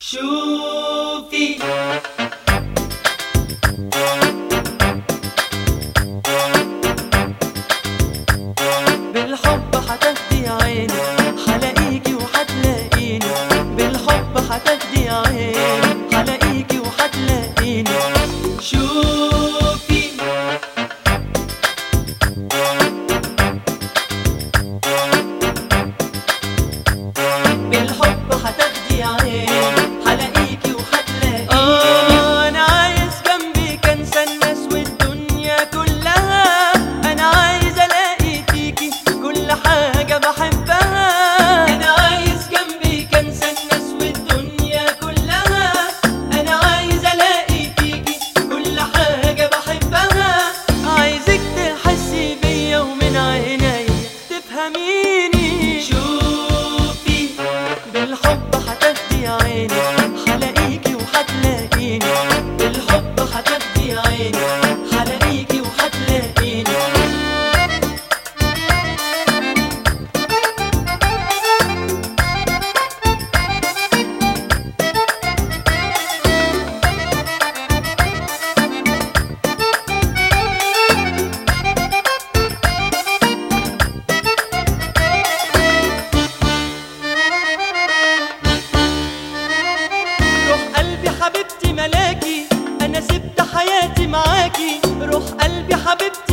شوفي بالحب هتاخدي عيني، هلاقيكي وهتلاقيني. بالحب هتاخدي عيني، هلاقيكي وهتلاقيني. شوفي بالحب هتاخدي عيني، هلاقيكي وهتلاقيني. انا عايز جنبك انسى الناس والدنيا كلها. انا عايز الاقي فيكي كل حاجة بحبها. انا عايز جنبك انسى الناس والدنيا كلها. انا عايز الاقي فيكي كل حاجة بحبها. عايزك تحسي بيا ومن عينيا تفهميني. شوفي بالحب هتاخدي عيني، هلاقيكي وهتلاقيني. بالحب هتاخدي عيني، هلاقيكي وهتلاقيني. روح قلبي حبيبتي ملاكي، انا سبت حياتي معاكي. روح قلبي حبيبتي